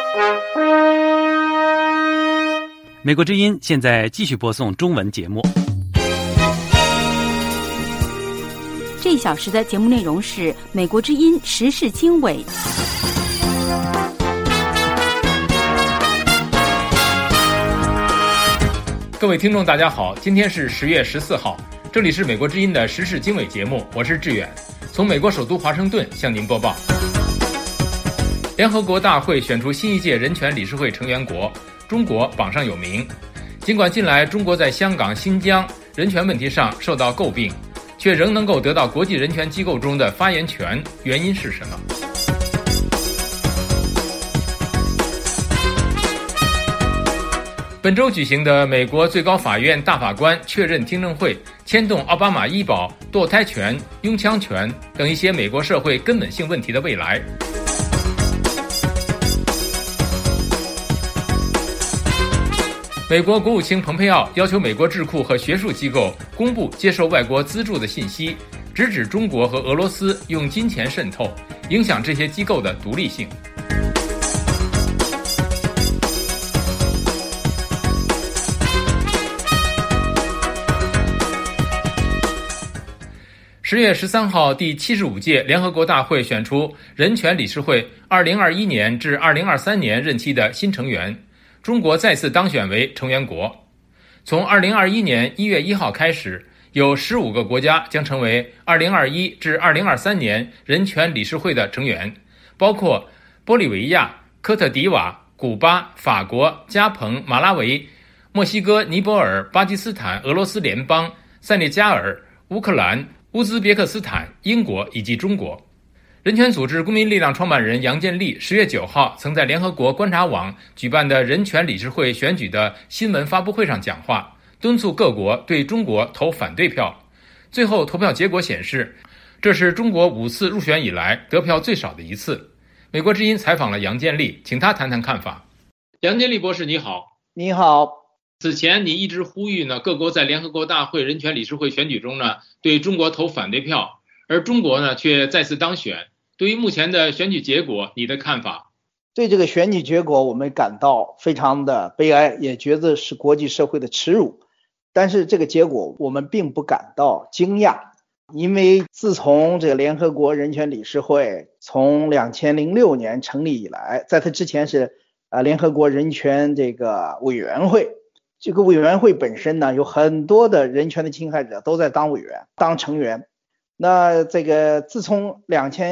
美国之音现在继续播送中文节目。 这一小时的节目内容是美国之音时事经纬。 各位听众大家好，今天是10月14号，这里是美国之音的时事经纬节目，我是志远，从美国首都华盛顿向您播报。联合国大会选出新一届人权理事会成员国，中国榜上有名。尽管近来中国在香港、新疆人权问题上受到诟病，却仍能够得到国际人权机构中的发言权，原因是什么？本周举行的美国最高法院大法官确认听证会，牵动奥巴马医保、堕胎权、拥枪权等一些美国社会根本性问题的未来。美国国务卿蓬佩奥要求美国智库和学术机构公布接受外国资助的信息，直指中国和俄罗斯用金钱渗透，影响这些机构的独立性。10月13号，第75届联合国大会选出人权理事会2021年至2023年任期的新成员，中国再次当选为成员国。从2021年1月1号开始，有15个国家将成为2021至2023年人权理事会的成员，包括玻利维亚、科特迪瓦、古巴、法国、加蓬、马拉维、墨西哥、尼泊尔、巴基斯坦、俄罗斯联邦、塞内加尔、乌克兰、乌兹别克斯坦、英国以及中国。人权组织公民力量创办人杨建利10月9号曾在联合国观察网举办的人权理事会选举的新闻发布会上讲话，敦促各国对中国投反对票。最后投票结果显示，这是中国5次入选以来得票最少的一次。美国之音采访了杨建利，请他谈谈看法。杨建利博士你好。 你好。 此前你一直呼吁呢，各国在联合国大会人权理事会选举中呢，对中国投反对票，而中国呢却再次当选。对于目前的选举结果，你的看法？ 对这个选举结果，我们感到非常的悲哀，也觉得是国际社会的耻辱。但是这个结果我们并不感到惊讶，因为自从这个联合国人权理事会从2006年成立以来，在它之前是联合国人权这个委员会。这个委员会本身呢，有很多的人权的侵害者都在当委员、当成员。那这个自从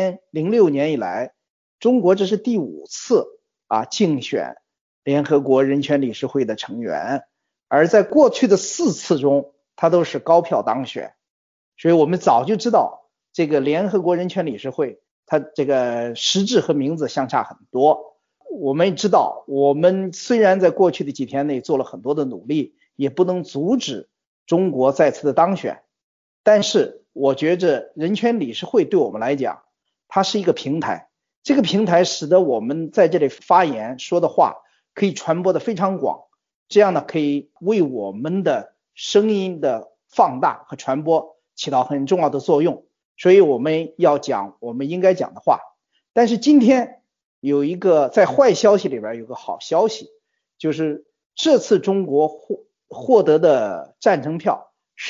2006年以来，中国这是第5次竞选联合国人权理事会的成员，而在过去的4次中，它都是高票当选。所以我们早就知道，这个联合国人权理事会，它这个实质和名字相差很多。我们知道，我们虽然在过去的几天内做了很多的努力，也不能阻止中国再次的当选，但是我觉着人权理事会对我们来讲，它是一个平台，这个平台使得我们在这里发言说的话可以传播的非常广，这样呢可以为我们的声音的放大和传播起到很重要的作用。所以我们要讲我们应该讲的话。但是今天有一个在坏消息里边有个好消息，就是这次中国获得的赞成票是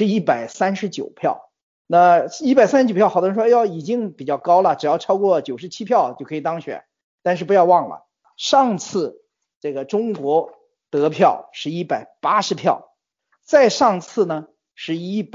139票。那139票，好多人说已经比较高了，只要超过97票就可以当选。但是不要忘了，上次这个中国得票是180票，再上次呢是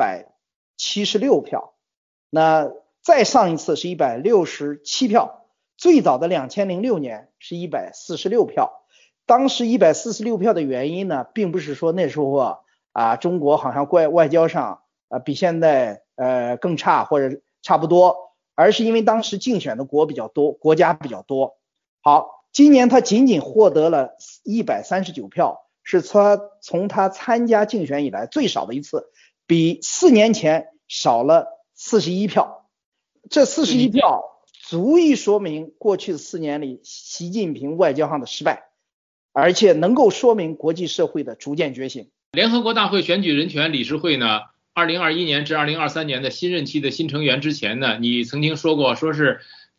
176票，那再上一次是167票。最早的2006年是146票，当时146票的原因呢，并不是说那时候中国好像外交上比现在更差或者差不多，而是因为当时竞选的国家比较多。好，今年他仅仅获得了139票，是他从他参加竞选以来最少的一次，比4年前少了41票。这41票足以说明过去4年里习近平外交上的失败，而且能够说明国际社会的逐渐觉醒。 联合国大会选举人权理事会呢，2021年至2023年的新任期的新成员之前呢，你曾经说过，说是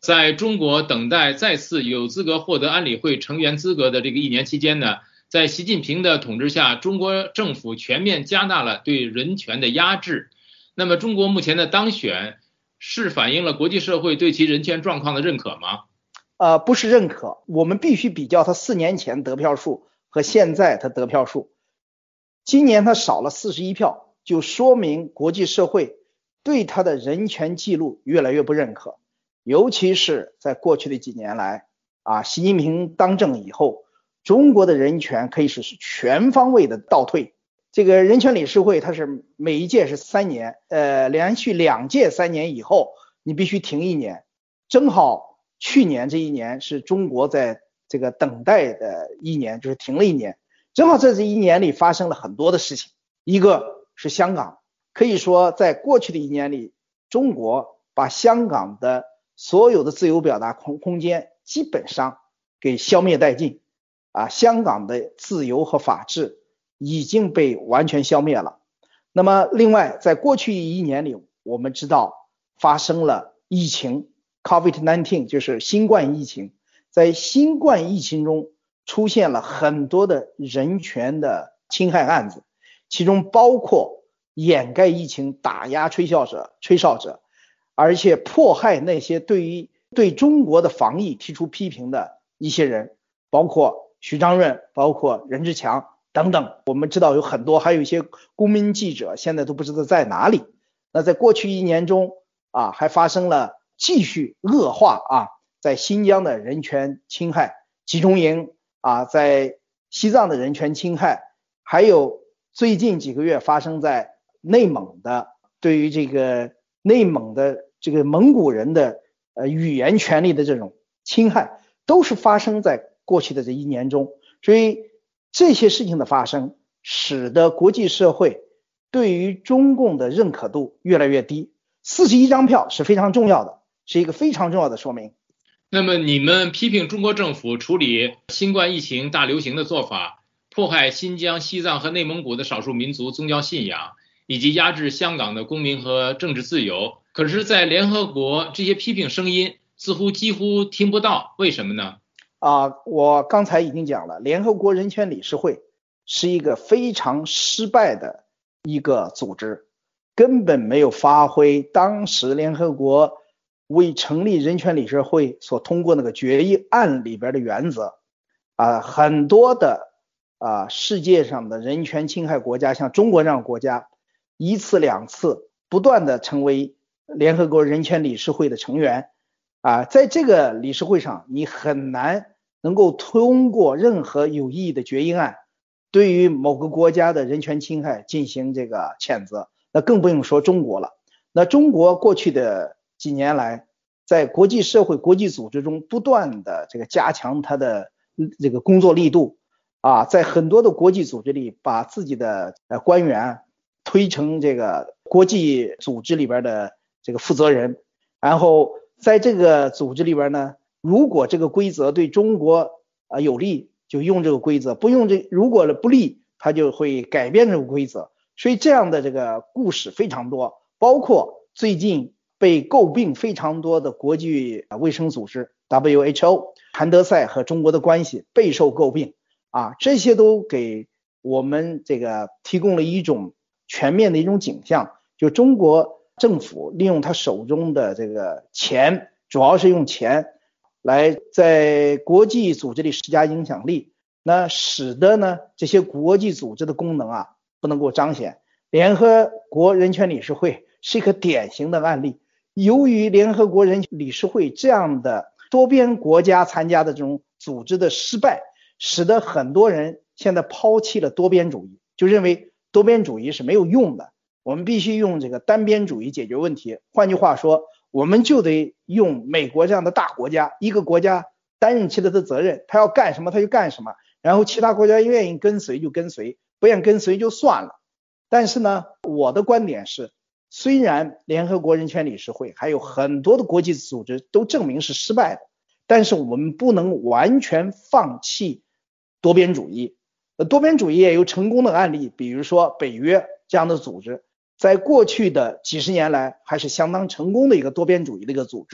在中国等待再次有资格获得安理会成员资格的这个1年期间呢，在习近平的统治下，中国政府全面加大了对人权的压制。那么中国目前的当选是反映了国际社会对其人权状况的认可吗？ 不是认可，我们必须比较他4年前得票数和现在他得票数。今年他少了41票，就说明国际社会对他的人权记录越来越不认可。尤其是在过去的几年来习近平当政以后，中国的人权可以说是全方位的倒退。这个人权理事会它是每一届是3年，连续2届3年以后你必须停1年，正好去年这1年是中国在这个等待的1年，就是停了1年。正好在这1年里发生了很多的事情，一个是香港，可以说在过去的1年里，中国把香港的所有的自由表达空间基本上给消灭殆尽香港的自由和法治已经被完全消灭了。那么另外在过去1年里，我们知道发生了疫情 COVID-19， 就是新冠疫情。在新冠疫情中出现了很多的人权的侵害案子，其中包括掩盖疫情、打压吹哨者，而且迫害那些对中国的防疫提出批评的一些人，包括徐章润，包括任志强等等。我们知道有很多，还有一些公民记者现在都不知道在哪里。那在过去1年中还发生了继续恶化在新疆的人权侵害，集中营在西藏的人权侵害，还有最近几个月发生在内蒙的对于这个内蒙的这个蒙古人的语言权利的这种侵害，都是发生在过去的这1年中。所以这些事情的发生使得国际社会对于中共的认可度越来越低。41张票是非常重要的，是一个非常重要的说明。 那么你们批评中国政府处理新冠疫情大流行的做法，迫害新疆、西藏和内蒙古的少数民族宗教信仰，以及压制香港的公民和政治自由，可是在联合国这些批评声音似乎几乎听不到，为什么呢？ 我刚才已经讲了，联合国人权理事会是一个非常失败的一个组织，根本没有发挥当时联合国为成立人权理事会所通过那个决议案里边的原则很多的世界上的人权侵害国家，像中国这样的国家1次2次不断的成为联合国人权理事会的成员在这个理事会上你很难能够通过任何有意义的决议案对于某个国家的人权侵害进行这个谴责，那更不用说中国了。那中国过去的几年来在国际社会国际组织中不断的这个加强它的这个工作力度在很多的国际组织里把自己的官员推成这个国际组织里边的这个负责人，然后在这个组织里边呢，如果这个规则对中国有利就用这个规则，如果不利他就会改变这个规则。所以这样的这个故事非常多，包括最近被诟病非常多的国际卫生组织 WHO 谭德赛和中国的关系备受诟病这些都给我们这个提供了一种全面的一种景象，就中国政府利用他手中的这个钱，主要是用钱来在国际组织里施加影响力，那使得呢这些国际组织的功能不能够彰显。联合国人权理事会是一个典型的案例，由于联合国人权理事会这样的多边国家参加的这种组织的失败，使得很多人现在抛弃了多边主义，就认为多边主义是没有用的，我们必须用这个单边主义解决问题。换句话说，我们就得用美国这样的大国家，一个国家担任起了的责任，他要干什么他就干什么，然后其他国家愿意跟随就跟随，不愿跟随就算了。但是呢，我的观点是，虽然联合国人权理事会还有很多的国际组织都证明是失败的，但是我们不能完全放弃多边主义。多边主义也有成功的案例，比如说北约这样的组织，在过去的几十年来还是相当成功的一个多边主义的一个组织。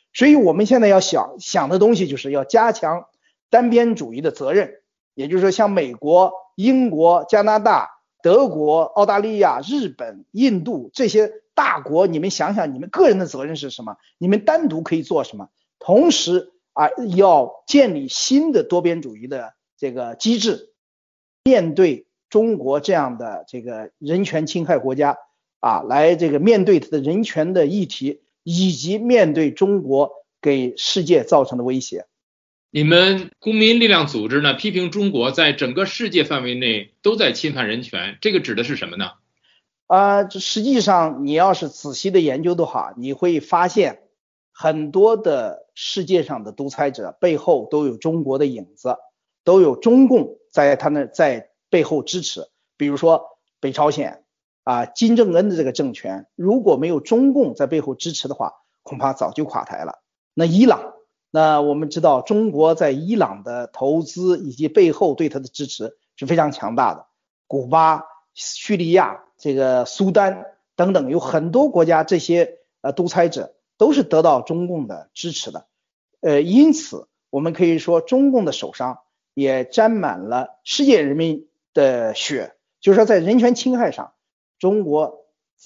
所以我们现在要想的东西就是要加强单边主义的责任，也就是说像美国、英国、加拿大、德国、澳大利亚、日本、印度这些大国，你们想想你们个人的责任是什么，你们单独可以做什么，同时要建立新的多边主义的这个机制，面对中国这样的这个人权侵害国家来这个面对它的人权的议题，以及面对中国给世界造成的威胁。 你们公民力量组织呢，批评中国在整个世界范围内都在侵犯人权，这个指的是什么呢？ 实际上你要是仔细的研究的话，你会发现很多的世界上的独裁者背后都有中国的影子，都有中共在背后支持。比如说北朝鲜金正恩的这个政权，如果没有中共在背后支持的话，恐怕早就垮台了。那伊朗，那我们知道中国在伊朗的投资以及背后对它的支持是非常强大的。古巴、叙利亚、这个苏丹等等，有很多国家这些独裁者都是得到中共的支持的。因此我们可以说中共的手上也沾满了世界人民的血，就是说在人权侵害上，中共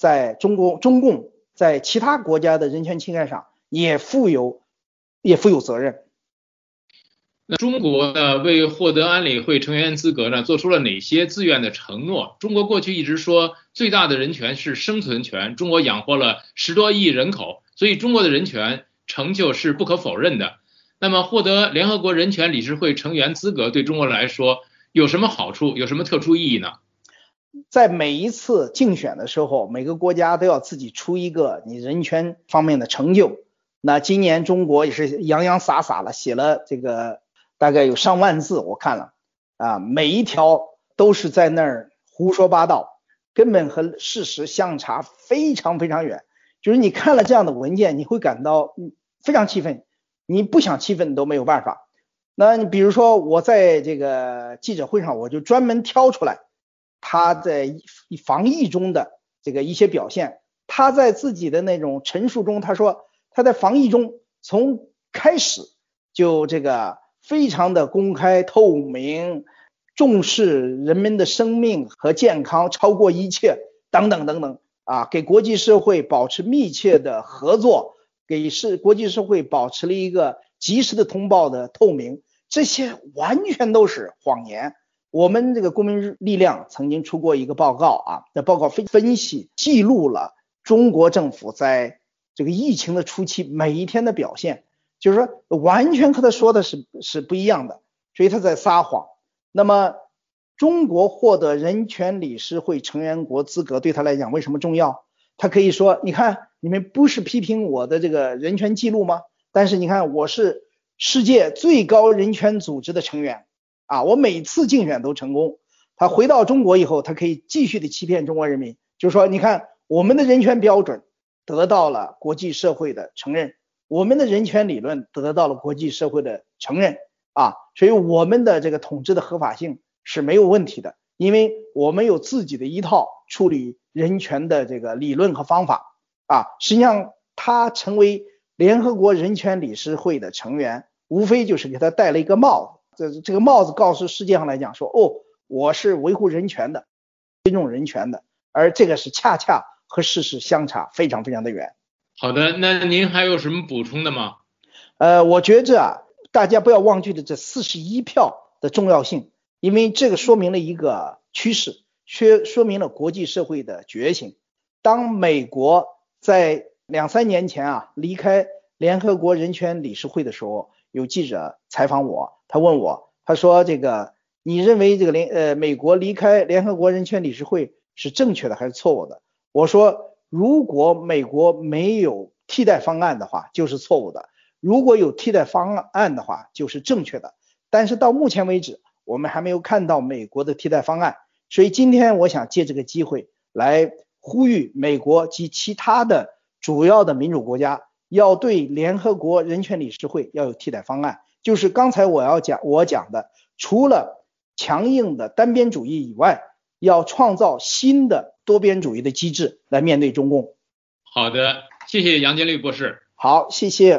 在其他国家的人权侵害上也负有责任。 那中国呢，为获得安理会成员资格呢，做出了哪些自愿的承诺？中国过去一直说最大的人权是生存权，中国养活了10多亿人口，所以中国的人权成就是不可否认的。那么获得联合国人权理事会成员资格对中国来说有什么好处，有什么特殊意义呢？ 在每一次竞选的时候，每个国家都要自己出一个你人权方面的成就。那今年中国也是洋洋洒洒了写了这个大概有上万字，我看了每一条都是在那儿胡说八道，根本和事实相差非常非常远。就是你看了这样的文件，你会感到非常气愤，你不想气愤都没有办法。那你比如说我在这个记者会上，我就专门挑出来他在防疫中的这个一些表现。他在自己的那种陈述中，他说他在防疫中从开始就这个非常的公开透明，重视人们的生命和健康超过一切等等等等给国际社会保持密切的合作，给国际社会保持了一个及时的通报的透明，这些完全都是谎言。我们这个公民力量曾经出过一个报告这报告分析记录了中国政府在这个疫情的初期每一天的表现，就是说完全和他说的是不一样的，所以他在撒谎。那么中国获得人权理事会成员国资格对他来讲为什么重要？他可以说你看你们不是批评我的这个人权记录吗？但是你看我是世界最高人权组织的成员我每次竞选都成功。他回到中国以后，他可以继续的欺骗中国人民，就是说你看我们的人权标准得到了国际社会的承认，我们的人权理论得到了国际社会的承认所以我们的这个统治的合法性是没有问题的，因为我们有自己的一套处理人权的这个理论和方法实际上他成为联合国人权理事会的成员，无非就是给他戴了一个帽子，这个帽子告诉世界上来讲说我是维护人权的，尊重人权的，而这个是恰恰和事实相差非常非常的远。 好的，那您还有什么补充的吗？ 我觉着大家不要忘记了这41票的重要性，因为这个说明了一个趋势，说明了国际社会的觉醒。当美国在2-3年前离开联合国人权理事会的时候，有记者采访我，他问我，他说这个你认为这个美国离开联合国人权理事会是正确的还是错误的？我说如果美国没有替代方案的话就是错误的，如果有替代方案的话就是正确的。但是到目前为止我们还没有看到美国的替代方案，所以今天我想借这个机会来呼吁美国及其他的主要的民主国家要对联合国人权理事会要有替代方案，就是刚才我讲的，除了强硬的单边主义以外，要创造新的多边主义的机制来面对中共。 好的，谢谢杨建立博士。 好，谢谢。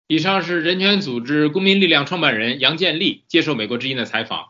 以上是人权组织公民力量创办人杨建立接受美国之音的采访。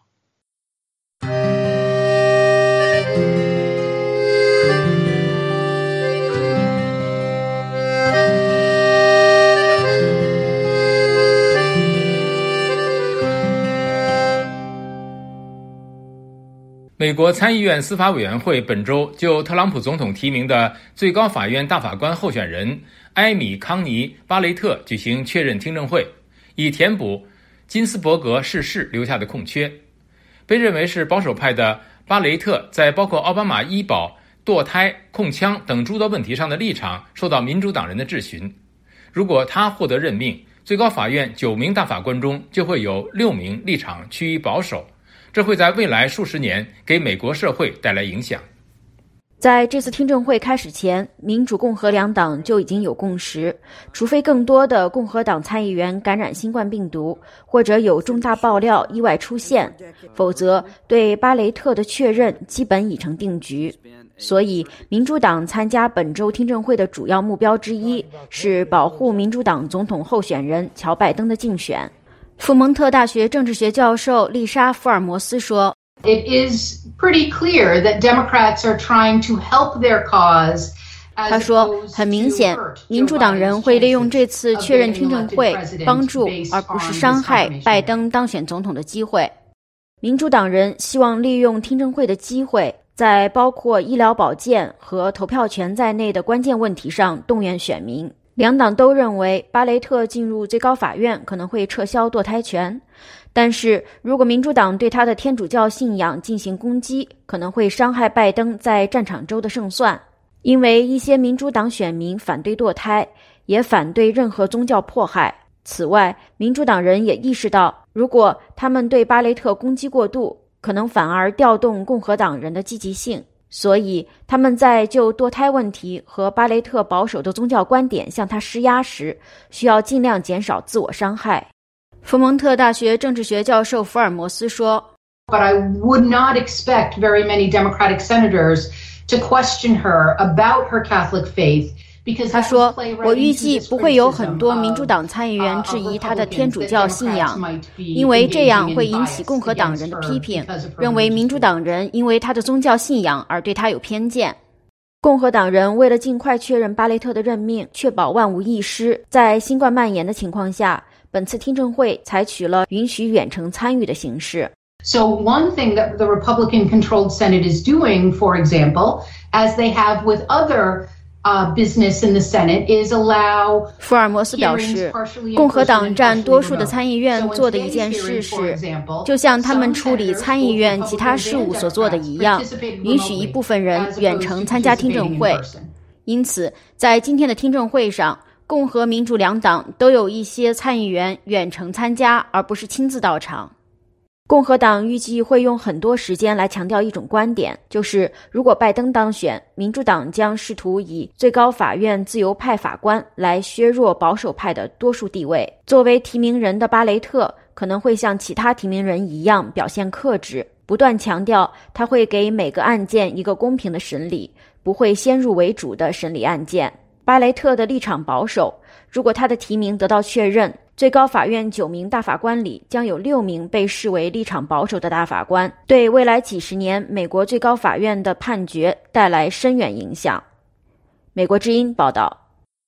美国参议院司法委员会本周就特朗普总统提名的最高法院大法官候选人埃米·康尼·巴雷特举行确认听证会，以填补金斯伯格逝世留下的空缺。被认为是保守派的巴雷特在包括奥巴马医保、堕胎、控枪等诸多问题上的立场受到民主党人的质询。如果他获得任命，最高法院9名大法官中就会有6名立场趋于保守，这会在未来数十年给美国社会带来影响。 在这次听证会开始前，民主共和两党就已经有共识，除非更多的共和党参议员感染新冠病毒，或者有重大爆料意外出现，否则对巴雷特的确认基本已成定局。所以民主党参加本周听证会的主要目标之一是保护民主党总统候选人乔拜登的竞选。福蒙特大学政治学教授丽莎·福尔摩斯说， It is pretty clear that Democrats are trying to help their cause. 他说，很明显，民主党人会利用这次确认听证会帮助而不是伤害拜登当选总统的机会。民主党人希望利用听证会的机会，在包括医疗保健和投票权在内的关键问题上动员选民。两党都认为巴雷特进入最高法院可能会撤销堕胎权，但是如果民主党对他的天主教信仰进行攻击，可能会伤害拜登在战场州的胜算。因为一些民主党选民反对堕胎，也反对任何宗教迫害。此外，民主党人也意识到，如果他们对巴雷特攻击过度，可能反而调动共和党人的积极性。所以他们在就堕胎问题和巴雷特保守的宗教观点向他施压时，需要尽量减少自我伤害。佛蒙特大学政治学教授福尔摩斯说， But I would not expect very many Democratic senators to question her about her Catholic faith. 他说，我预计不会有很多民主党参议员质疑他的天主教信仰，因为这样会引起共和党人的批评，认为民主党人因为他的宗教信仰而对他有偏见。共和党人为了尽快确认巴雷特的任命，确保万无一失，在新冠蔓延的情况下，本次听证会采取了允许远程参与的形式。 So one thing that the Republican-controlled Senate is doing, for example, as they have with other business in the Senate, is allow 福尔摩斯表示，共和党占多数的参议院做的一件事是，就像他们处理参议院其他事务所做的一样，允许一部分人远程参加听证会。因此，在今天的听证会上，共和民主两党都有一些参议员远程参加，而不是亲自到场。共和党预计会用很多时间来强调一种观点，就是如果拜登当选，民主党将试图以最高法院自由派法官来削弱保守派的多数地位。作为提名人的巴雷特可能会像其他提名人一样表现克制，不断强调他会给每个案件一个公平的审理，不会先入为主的审理案件。巴雷特的立场保守，如果他的提名得到确认，最高法院9名大法官里将有6名被视为立场保守的大法官，对未来几十年美国最高法院的判决带来深远影响。美国之音报道。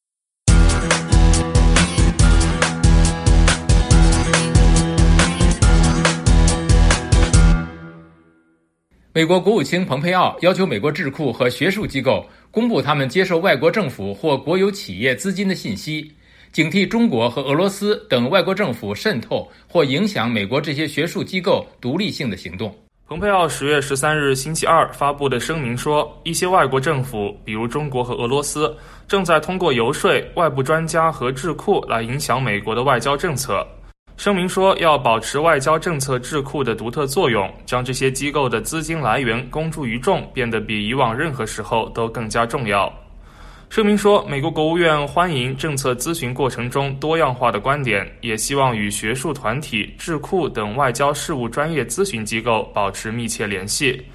美国国务卿蓬佩奥要求美国智库和学术机构公布他们接受外国政府或国有企业资金的信息，警惕中国和俄罗斯等外国政府渗透或影响美国这些学术机构独立性的行动。 蓬佩奥10月13日星期二发布的声明说，一些外国政府，比如中国和俄罗斯，正在通过游说外部专家和智库来影响美国的外交政策。声明说，要保持外交政策智库的独特作用，将这些机构的资金来源公诸于众变得比以往任何时候都更加重要。声明说，美国国务院欢迎政策咨询过程中多样化的观点，也希望与学术团体、智库等外交事务专业咨询机构保持密切联系。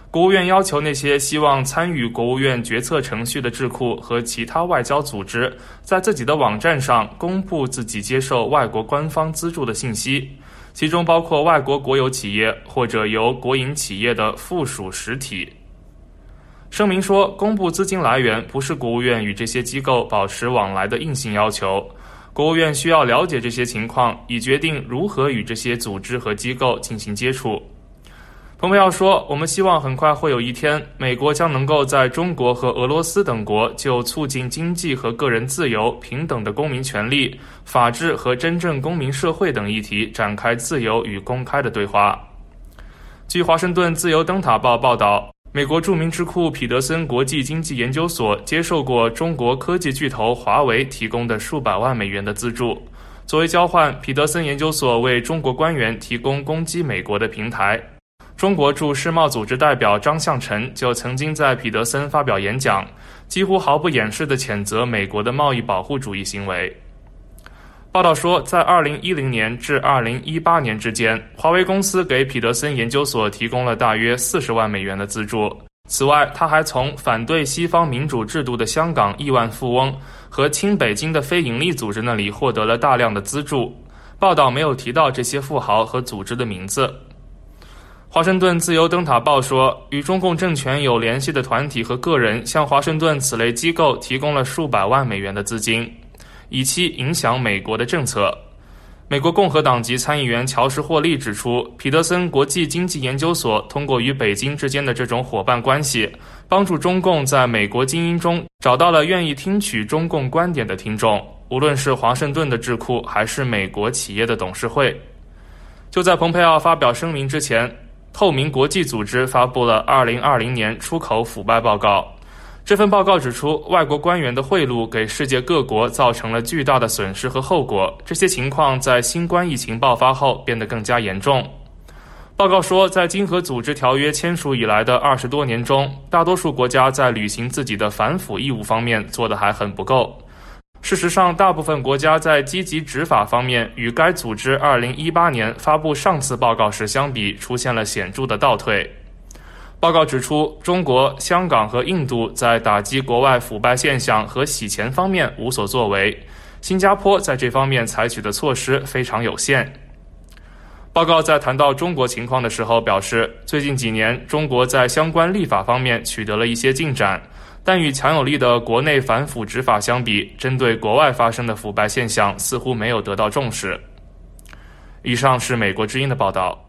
国务院要求那些希望参与国务院决策程序的智库和其他外交组织，在自己的网站上公布自己接受外国官方资助的信息，其中包括外国国有企业或者由国营企业的附属实体。声明说，公布资金来源不是国务院与这些机构保持往来的硬性要求，国务院需要了解这些情况，以决定如何与这些组织和机构进行接触。蓬佩奥说，我们希望很快会有一天，美国将能够在中国和俄罗斯等国就促进经济和个人自由、平等的公民权利、法治和真正公民社会等议题展开自由与公开的对话。据华盛顿自由灯塔报报道，美国著名智库彼得森国际经济研究所接受过中国科技巨头华为提供的数百万美元的资助，作为交换，彼得森研究所为中国官员提供攻击美国的平台。中国驻世贸组织代表张向晨就曾经在彼得森发表演讲，几乎毫不掩饰地谴责美国的贸易保护主义行为。报道说，在2010年至2018年之间，华为公司给彼得森研究所提供了大约40万美元的资助。此外，他还从反对西方民主制度的香港亿万富翁和亲北京的非营利组织那里获得了大量的资助。报道没有提到这些富豪和组织的名字。华盛顿自由灯塔报说，与中共政权有联系的团体和个人向华盛顿此类机构提供了数百万美元的资金，以期影响美国的政策。美国共和党籍参议员乔什·霍利指出，彼得森国际经济研究所通过与北京之间的这种伙伴关系，帮助中共在美国精英中找到了愿意听取中共观点的听众，无论是华盛顿的智库还是美国企业的董事会。就在蓬佩奥发表声明之前，透明国际组织发布了2020年出口腐败报告。这份报告指出，外国官员的贿赂给世界各国造成了巨大的损失和后果，这些情况在新冠疫情爆发后变得更加严重。报告说，在经合组织条约签署以来的20多年中，大多数国家在履行自己的反腐义务方面做得还很不够。事实上，大部分国家在积极执法方面与该组织2018年发布上次报告时相比，出现了显著的倒退。报告指出，中国、香港和印度在打击国外腐败现象和洗钱方面无所作为，新加坡在这方面采取的措施非常有限。报告在谈到中国情况的时候表示，最近几年中国在相关立法方面取得了一些进展，但与强有力的国内反腐执法相比，针对国外发生的腐败现象似乎没有得到重视。以上是美国之音的报道。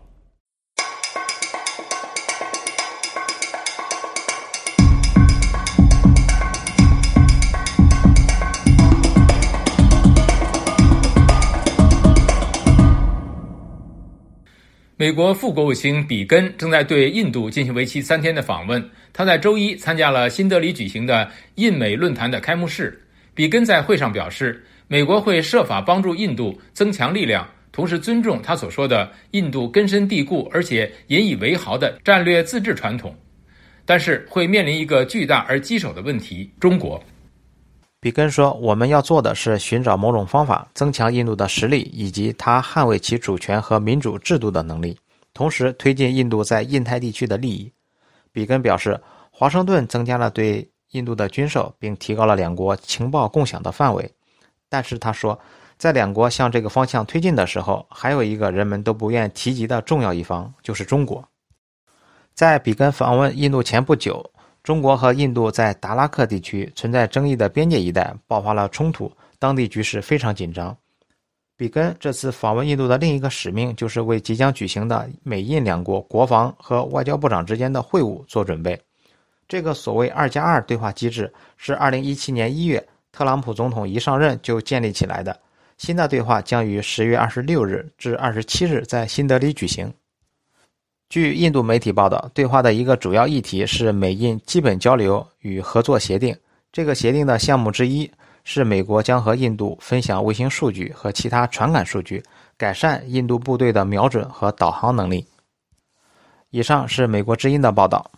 美国副国务卿比根正在对印度进行为期3天的访问。他在周一参加了新德里举行的印美论坛的开幕式。比根在会上表示，美国会设法帮助印度增强力量，同时尊重他所说的印度根深蒂固而且引以为豪的战略自治传统，但是会面临一个巨大而棘手的问题——中国。 比根说，我们要做的是寻找某种方法，增强印度的实力以及它捍卫其主权和民主制度的能力，同时推进印度在印太地区的利益。比根表示，华盛顿增加了对印度的军售，并提高了两国情报共享的范围。但是他说，在两国向这个方向推进的时候，还有一个人们都不愿提及的重要一方，就是中国。在比根访问印度前不久，中国和印度在达拉克地区存在争议的边界一带爆发了冲突，当地局势非常紧张。比根这次访问印度的另一个使命，就是为即将举行的美印两国国防和外交部长之间的会晤做准备。这个所谓2+2对话机制是2017年1月特朗普总统一上任就建立起来的。新的对话将于10月26日至27日在新德里举行。据印度媒体报道，对话的一个主要议题是美印基本交流与合作协定。这个协定的项目之一是美国将和印度分享卫星数据和其他传感数据，改善印度部队的瞄准和导航能力。以上是美国之音的报道。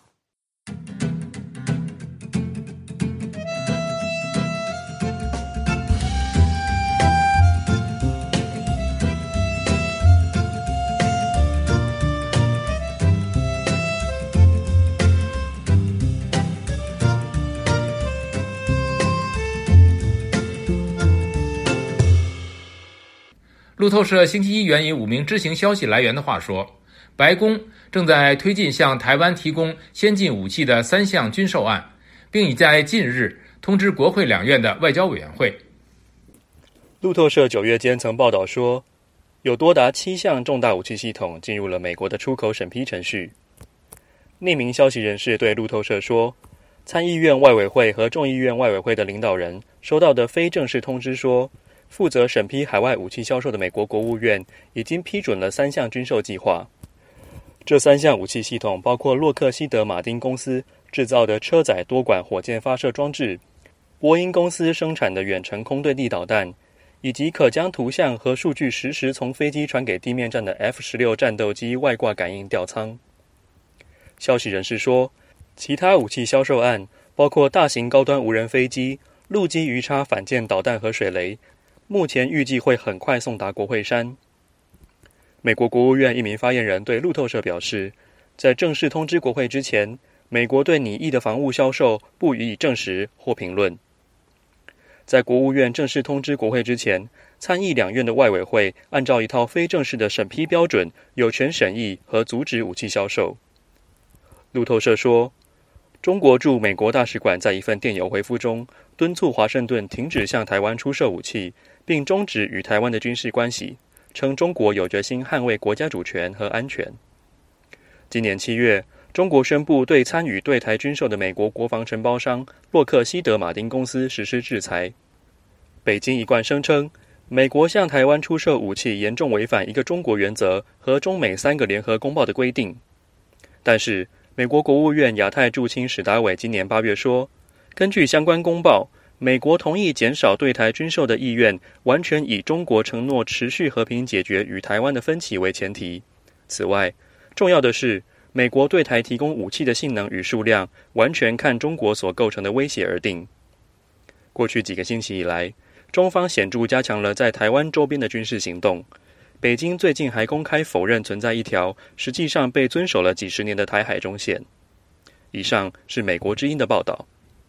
路透社星期一援引5名知情消息来源的话说，白宫正在推进向台湾提供先进武器的3项军售案，并已在近日通知国会两院的外交委员会。 路透社9月间曾报道说，有多达7项重大武器系统进入了美国的出口审批程序。匿名消息人士对路透社说，参议院外委会和众议院外委会的领导人收到的非正式通知说，负责审批海外武器销售的美国国务院已经批准了3项军售计划。这3项武器系统包括洛克希德马丁公司制造的车载多管火箭发射装置、波音公司生产的远程空对地导弹，以及可将图像和数据实时从飞机传给地面站的 F-16 战斗机外挂感应吊舱。消息人士说，其他武器销售案包括大型高端无人飞机、陆基鱼叉反舰导弹和水雷，目前预计会很快送达国会山。美国国务院一名发言人对路透社表示，在正式通知国会之前，美国对拟议的防务销售不予以证实或评论。在国务院正式通知国会之前，参议两院的外委会按照一套非正式的审批标准，有权审议和阻止武器销售。路透社说，中国驻美国大使馆在一份电邮回复中敦促华盛顿停止向台湾出售武器，并终止与台湾的军事关系，称中国有决心捍卫国家主权和安全。今年7月，中国宣布对参与对台军售的美国国防承包商洛克希德马丁公司实施制裁。北京一贯声称，美国向台湾出售武器严重违反一个中国原则和中美3个联合公报的规定。但是美国国务院亚太驻青史达伟今年8月说，根据相关公报，美国同意减少对台军售的意愿完全以中国承诺持续和平解决与台湾的分歧为前提。此外，重要的是，美国对台提供武器的性能与数量完全看中国所构成的威胁而定。过去几个星期以来，中方显著加强了在台湾周边的军事行动。北京最近还公开否认存在一条实际上被遵守了几十年的台海中线。以上是美国之音的报道。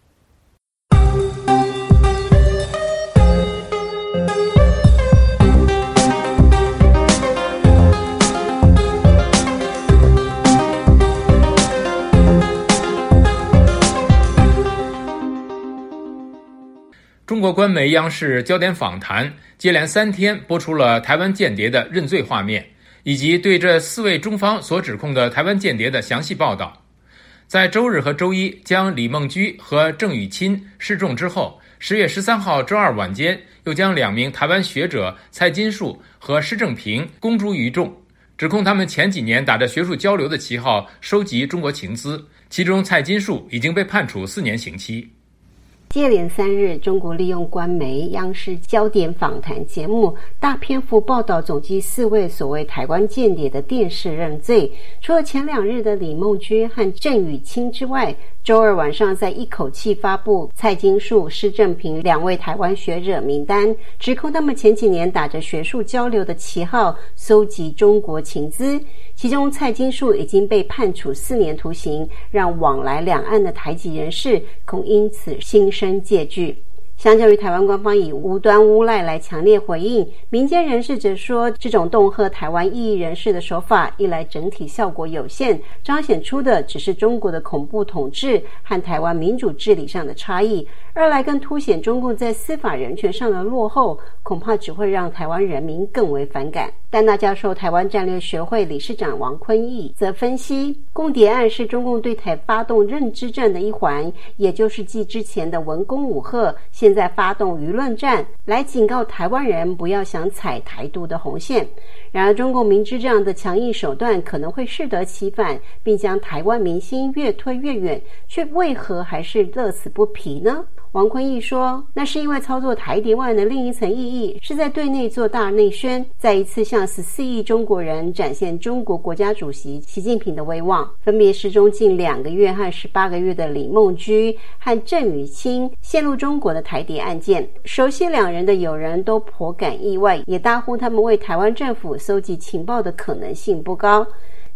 中国官媒央视焦点访谈接连3天播出了台湾间谍的认罪画面，以及对这4位中方所指控的台湾间谍的详细报道。在周日和周一将李梦居和郑宇钦示众之后，10月13号周二晚间又将2名台湾学者蔡金树和施正平公诸于众，指控他们前几年打着学术交流的旗号收集中国情资，其中蔡金树已经被判处4年刑期。 接连3日，中国利用官媒央视焦点访谈节目大篇幅报道总计4位所谓台湾间谍的电视认罪。除了前2日的李梦居和郑宇钦之外，周二晚上在一口气发布蔡金树、施正平2位台湾学者名单，指控他们前几年打着学术交流的旗号搜集中国情资。其中蔡金树已经被判处4年徒刑，让往来两岸的台籍人士恐因此心生戒惧。相较于台湾官方以无端诬赖来强烈回应，民间人士则说，这种恫吓台湾异议人士的手法，一来整体效果有限，彰显出的只是中国的恐怖统治和台湾民主治理上的差异；二来更凸显中共在司法人权上的落后，恐怕只会让台湾人民更为反感。丹大教授台湾战略学会理事长王坤义则分析，共谍案是中共对台发动认知战的一环，也就是继之前的文攻武吓，现在发动舆论战，来警告台湾人不要想踩台独的红线。然而中共明知这样的强硬手段可能会适得其反，并将台湾民心越推越远，却为何还是乐此不疲呢？王坤义说，那是因为操作台谍案的另一层意义，是在对内做大内宣，再一次向14亿中国人展现中国国家主席习近平的威望。分别失踪近2个月和18个月的李梦居和郑宇钦陷入中国的台谍案件，熟悉2人的友人都颇感意外，也大呼他们为台湾政府搜集情报的可能性不高。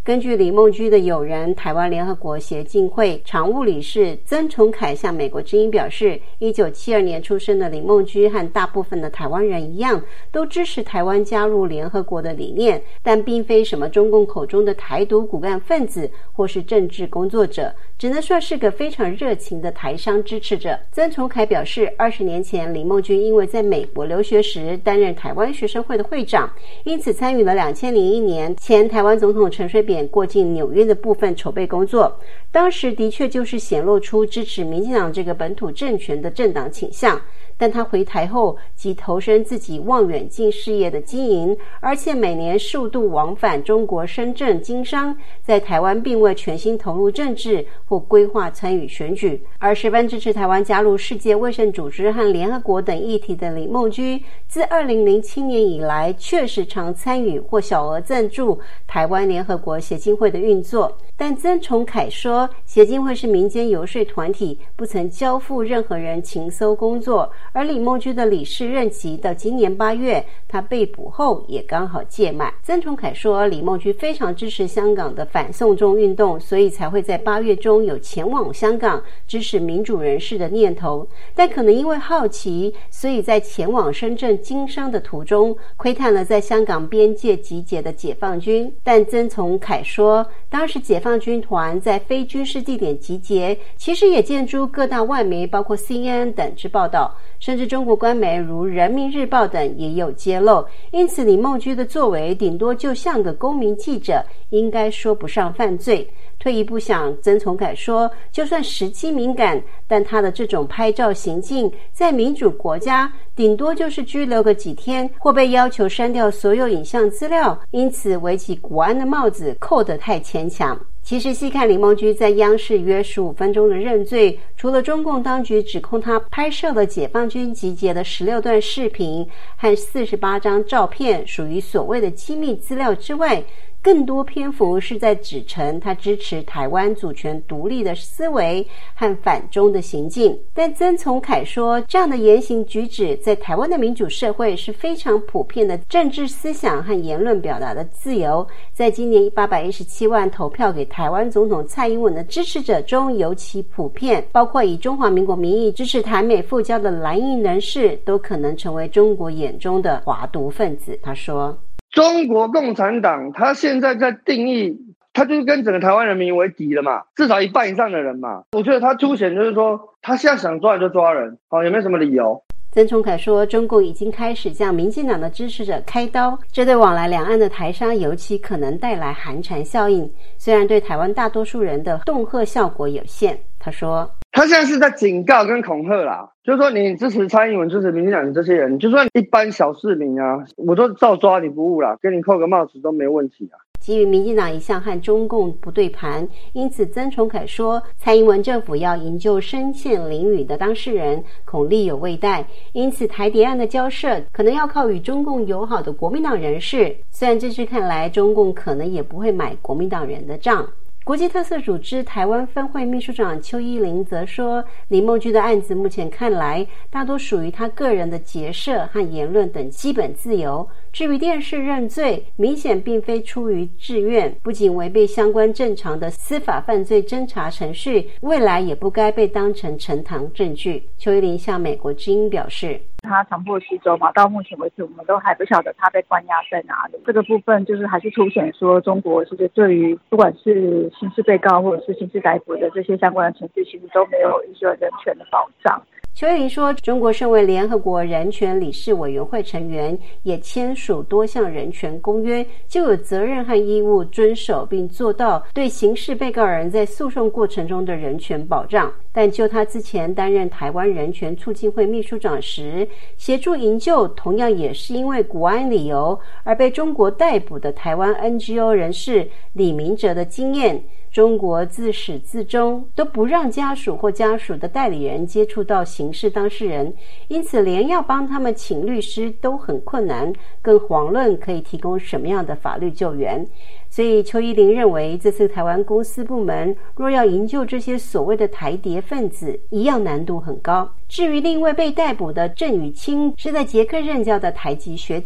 根据李孟居的友人台湾联合国协进会常务理事曾崇凯向美国之音表示，1972年出生的李孟居和大部分的台湾人一样，都支持台湾加入联合国的理念，但并非什么中共口中的台独骨干分子或是政治工作者，只能说是个非常热情的台商支持者。曾崇凯表示，20年前李孟居因为在美国留学时担任台湾学生会的会长，因此参与了2001年前台湾总统陈水扁过境纽约的部分筹备工作，当时的确就是显露出支持民进党这个本土政权的政党倾向，但他回台后即投身自己望远镜事业的经营，而且每年数度往返中国深圳经商，在台湾并未全心投入政治或规划参与选举。而十分支持台湾加入世界卫生组织和联合国等议题的李孟居，自2007年以来确实常参与或小额赞助台湾联合国协进会的运作，但曾崇凯说，协进会是民间游说团体，不曾交付任何人情搜工作，而李孟居的理事任期到今年8月，他被捕后也刚好届满。曾崇凯说，李孟居非常支持香港的反送中运动，所以才会在8月中有前往香港支持民主人士的念头，但可能因为好奇，所以在前往深圳经商的途中窥探了在香港边界集结的解放军。但曾崇凯说，当时解放军团在非军事地点集结，其实也见诸各大外媒包括 CNN 等之报道，甚至中国官媒如人民日报等也有揭露，因此李孟居的作为顶多就像个公民记者，应该说不上犯罪。退一步想，曾崇凯说，就算时机敏感，但他的这种拍照行径在民主国家顶多就是拘留个几天，或被要求删掉所有影像资料，因此围起国安的帽子扣得太牵强。其实细看李孟居在央视约15分钟的认罪，除了中共当局指控他拍摄了解放军集结的16段视频和48张照片属于所谓的机密资料之外，更多篇幅是在指称他支持台湾主权独立的思维和反中的行径。但曾崇凯说，这样的言行举止在台湾的民主社会是非常普遍的政治思想和言论表达的自由，在今年817万投票给台湾总统蔡英文的支持者中尤其普遍，包括以中华民国名义支持台美复交的蓝营人士都可能成为中国眼中的华独分子。他说， 中国共产党他现在在定义，他就是跟整个台湾人民为敌了嘛，至少1半以上的人嘛。我觉得他凸显就是说，他现在想抓人就抓人，也没什么理由。 曾崇凯说，中共已经开始向民进党的支持者开刀，这对往来两岸的台商尤其可能带来寒蝉效应，虽然对台湾大多数人的恫吓效果有限。他说， 他现在是在警告跟恐吓啦，就是说你支持蔡英文支持民进党的这些人，就算一般小市民啊，我都照抓你不误啦，给你扣个帽子都没问题啊。 基于民进党一向和中共不对盘，因此曾崇凯说，蔡英文政府要营救身陷囹圄的当事人，恐力有未逮，因此台谍案的交涉可能要靠与中共友好的国民党人士，虽然这次看来中共可能也不会买国民党人的账。国际特色组织台湾分会秘书长邱依麟则说，李孟居的案子目前看来大多属于他个人的结社和言论等基本自由，至于电视认罪，明显并非出于自愿，不仅违背相关正常的司法犯罪侦查程序，未来也不该被当成呈堂证据。邱依麟向美国之音表示， 他强迫失踪嘛，到目前为止我们都还不晓得他被关押在哪里。这个部分就是还是凸显说，中国其实对于不管是刑事被告或者是刑事逮捕的这些相关的程序，其实都没有一个人权的保障。 邱依麟说，中国身为联合国人权理事委员会成员，也签署多项人权公约，就有责任和义务遵守并做到对刑事被告人在诉讼过程中的人权保障。但就他之前担任台湾人权促进会秘书长时，协助营救同样也是因为国安理由而被中国逮捕的台湾 NGO 人士李明哲的经验，中国自始至终都不让家属或家属的代理人接触到刑事当事人，因此连要帮他们请律师都很困难，更遑论可以提供什么样的法律救援。所以邱依麟认为，这次台湾公司部门若要营救这些所谓的台谍分子，一样难度很高。至于另一位被逮捕的郑宇清，是在捷克任教的台籍学者，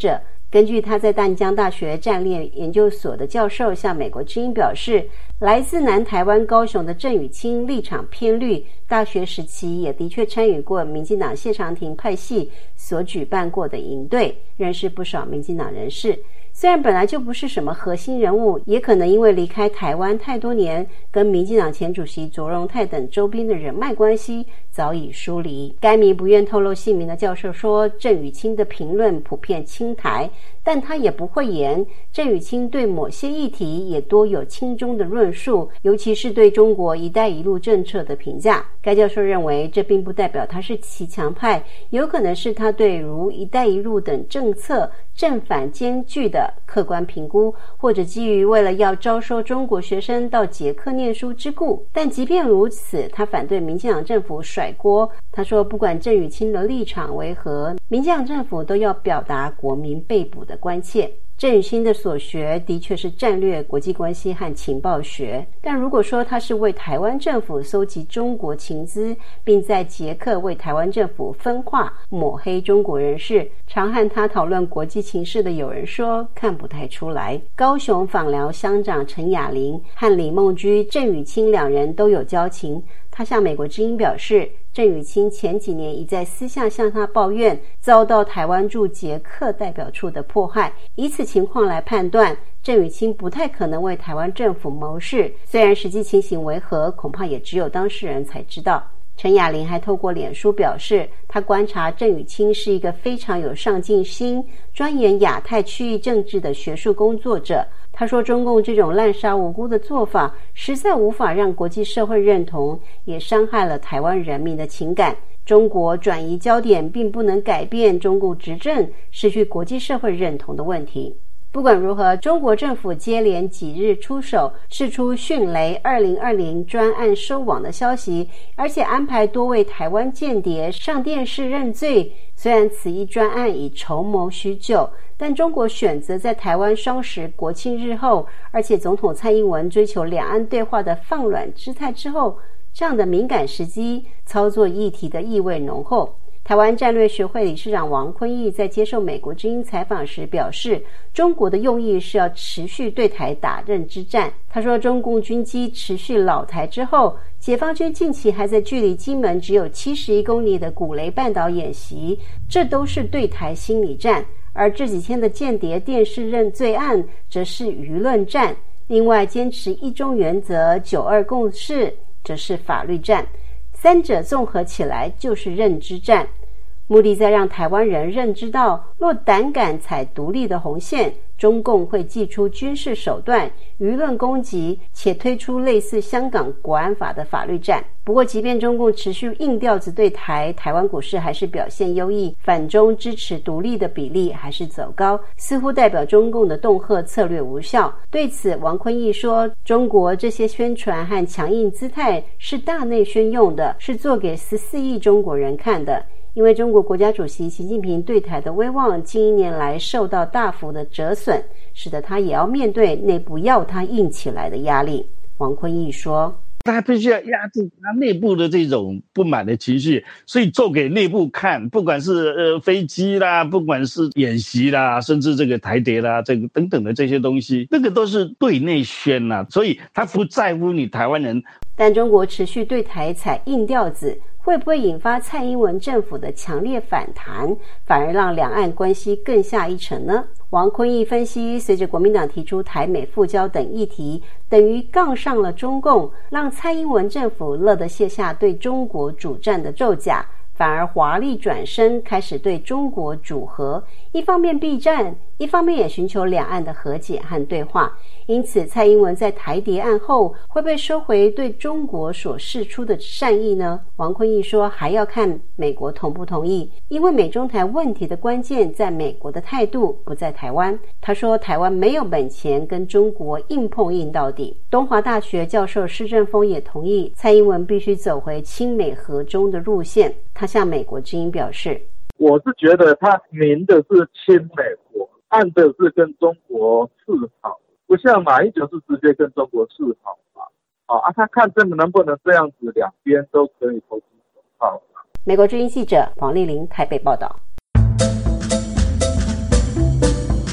根据他在淡江大学战略研究所的教授向美国之音表示，来自南台湾高雄的郑宇清立场偏绿，大学时期也的确参与过民进党谢长廷派系所举办过的营队，认识不少民进党人士。虽然本来就不是什么核心人物，也可能因为离开台湾太多年，跟民进党前主席卓荣泰等周边的人脉关系早已疏离。该名不愿透露姓名的教授说，郑宇清的评论普遍亲台，但他也不讳言郑宇清对某些议题也多有亲中的论述，尤其是对中国一带一路政策的评价。该教授认为，这并不代表他是骑墙派，有可能是他对如一带一路等政策正反兼具的客观评估，或者基于为了要招收中国学生到捷克念书之故。但即便如此，他反对民进党政府甩锅。他说，不管郑宇清的立场为何，民进党政府都要表达国民被捕的关切。郑宇清的所学的确是战略国际关系和情报学，但如果说他是为台湾政府搜集中国情资，并在捷克为台湾政府分化抹黑中国人士，常和他讨论国际情势的友人说看不太出来。高雄访寮乡长陈雅玲和李梦居、郑宇清两人都有交情。他向美国之音表示，郑宇清前几年已在私下向他抱怨遭到台湾驻捷克代表处的迫害，以此情况来判断，郑宇清不太可能为台湾政府谋事，虽然实际情形为何，恐怕也只有当事人才知道。陈雅玲还透过脸书表示，她观察郑宇清是一个非常有上进心、钻研亚太区域政治的学术工作者。他说，中共这种滥杀无辜的做法实在无法让国际社会认同，也伤害了台湾人民的情感。中国转移焦点并不能改变中共执政失去国际社会认同的问题。不管如何，中国政府接连几日出手，释出迅雷2020专案收网的消息，而且安排多位台湾间谍上电视认罪。虽然此一专案已筹谋许久，但中国选择在台湾双十国庆日后，而且总统蔡英文追求两岸对话的放软姿态之后，这样的敏感时机，操作议题的意味浓厚。台湾战略学会理事长王坤义在接受美国之音采访时表示，中国的用意是要持续对台打认知战。他说，中共军机持续扰台之后，解放军近期还在距离金门只有71公里的古雷半岛演习，这都是对台心理战。而这几天的间谍电视认罪案则是舆论战，另外坚持一中原则、9·2共识则是法律战，三者综合起来就是认知战，目的在让台湾人认知到，若胆敢踩独立的红线，中共会祭出军事手段、舆论攻击，且推出类似香港国安法的法律战。不过，即便中共持续硬调子对台湾股市还是表现优异，反中支持独立的比例还是走高，似乎代表中共的恫吓策略无效。对此，王坤义说，中国这些宣传和强硬姿态是大内宣用的，是做给14亿中国人看的。因为中国国家主席习近平对台的威望近1年来受到大幅的折损，使得他也要面对内部要他硬起来的压力。王坤义说， 他必须要压制他内部的这种不满的情绪，所以做给内部看，不管是飞机啦，不管是演习啦，甚至这个台谍啦，这个等等的这些东西，那个都是对内宣啦，所以他不在乎你台湾人。 但中国持续对台采硬调子，会不会引发蔡英文政府的强烈反弹，反而让两岸关系更下一层呢？王坤义分析，随着国民党提出台美复交等议题，等于杠上了中共，让蔡英文政府乐得卸下对中国主战的咒甲，反而华丽转身开始对中国主和，一方面避战，一方面也寻求两岸的和解和对话。因此，蔡英文在台谍案后会不会收回对中国所释出的善意呢？王坤义说，还要看美国同不同意，因为美中台问题的关键在美国的态度，不在台湾。他说，台湾没有本钱跟中国硬碰硬到底。东华大学教授施正峰也同意，蔡英文必须走回亲美和中的路线。他向美国之音表示， 我是觉得他明的是亲美国，暗的是跟中国示好，不像马英九是直接跟中国示好嘛。他看这能不能这样子，两边都可以投其所好。 美国之音记者黄丽玲台北报道。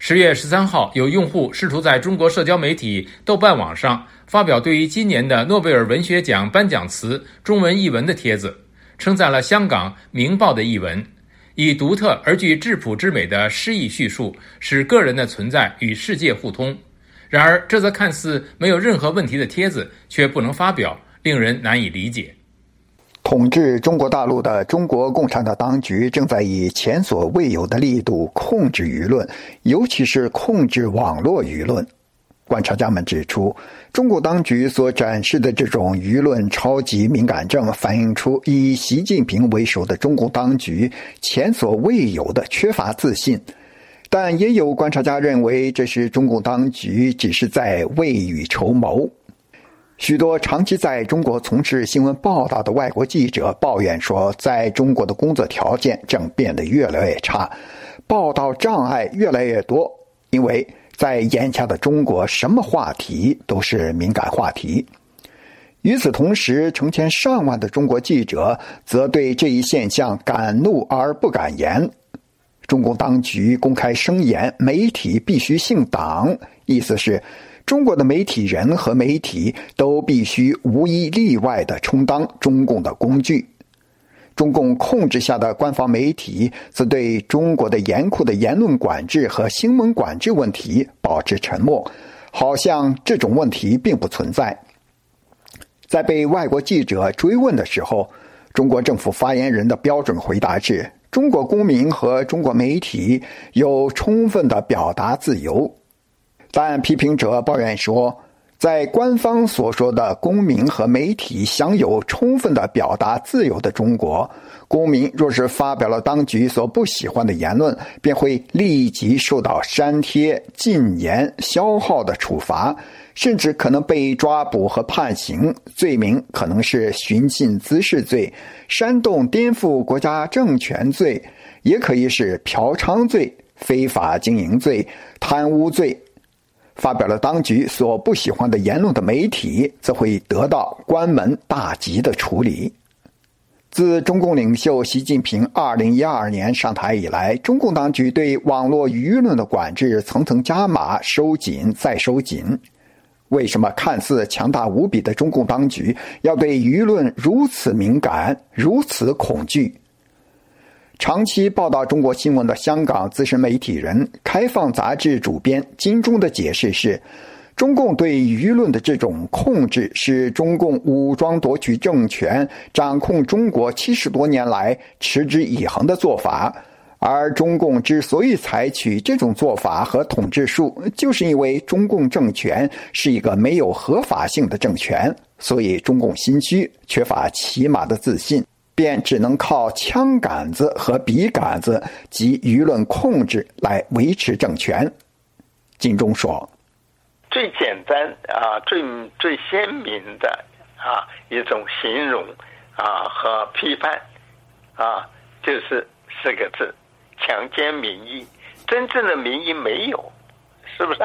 10月13号，有用户试图在中国社交媒体豆瓣网上发表对于今年的诺贝尔文学奖颁奖词中文译文的帖子，称赞了香港《明报》的译文，以独特而具质朴之美的诗意叙述，使个人的存在与世界互通。然而，这则看似没有任何问题的帖子却不能发表，令人难以理解。 统治中国大陆的中国共产党当局正在以前所未有的力度控制舆论，尤其是控制网络舆论。观察家们指出，中国当局所展示的这种舆论超级敏感症，反映出以习近平为首的中共当局前所未有的缺乏自信。但也有观察家认为，这是中共当局只是在未雨绸缪。许多长期在中国从事新闻报道的外国记者抱怨说，在中国的工作条件正变得越来越差，报道障碍越来越多，因为在眼下的中国，什么话题都是敏感话题。与此同时，成千上万的中国记者则对这一现象敢怒而不敢言。中共当局公开声言，媒体必须姓党，意思是中国的媒体人和媒体都必须无一例外地充当中共的工具。中共控制下的官方媒体则对中国的严酷的言论管制和新闻管制问题保持沉默，好像这种问题并不存在。在被外国记者追问的时候，中国政府发言人的标准回答是，中国公民和中国媒体有充分的表达自由。但批评者抱怨说，在官方所说的公民和媒体享有充分的表达自由的中国，公民若是发表了当局所不喜欢的言论，便会立即受到删帖、禁言、消耗的处罚，甚至可能被抓捕和判刑，罪名可能是寻衅滋事罪、煽动颠覆国家政权罪，也可以是嫖娼罪、非法经营罪、贪污罪。发表了当局所不喜欢的言论的媒体，则会得到关门大吉的处理。自中共领袖习近平2012年上台以来，中共当局对网络舆论的管制层层加码，收紧再收紧。为什么看似强大无比的中共当局要对舆论如此敏感，如此恐惧？长期报道中国新闻的香港资深媒体人、开放杂志主编金钟的解释是，中共对舆论的这种控制是中共武装夺取政权、掌控中国70多年来持之以恒的做法。而中共之所以采取这种做法和统治术，就是因为中共政权是一个没有合法性的政权，所以中共心虚，缺乏起码的自信，便只能靠枪杆子和笔杆子及舆论控制来维持政权。金钟说， 最简单最鲜明的一种形容和批判就是4个字：强奸民意。真正的民意没有，是不是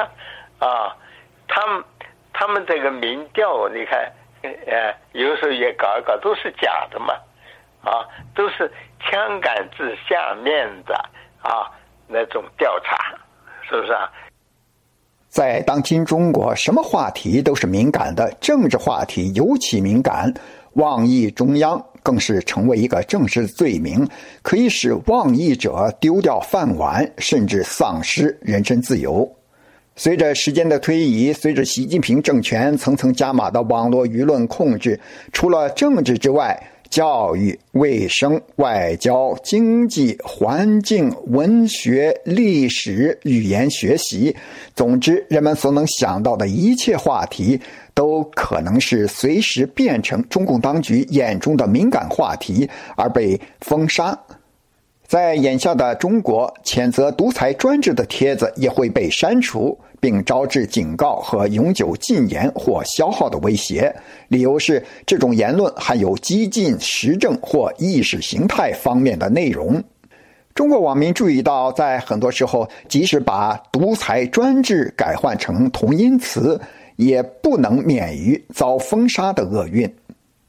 他们这个民调，你看有时候也搞一搞，都是假的嘛，都是枪杆子下面的那种调查，是不是在当今中国，什么话题都是敏感的，政治话题尤其敏感，妄议中央更是成为一个正式罪名，可以使妄议者丢掉饭碗，甚至丧失人身自由。随着时间的推移，随着习近平政权层层加码的网络舆论控制，除了政治之外，教育、卫生、外交、经济、环境、文学、历史、语言学习，总之人们所能想到的一切话题都可能是随时变成中共当局眼中的敏感话题而被封杀。在眼下的中国，谴责独裁专制的帖子也会被删除，并招致警告和永久禁言或消耗的威胁，理由是这种言论含有激进、时政或意识形态方面的内容。中国网民注意到，在很多时候，即使把独裁专制改换成同音词，也不能免于遭封杀的厄运。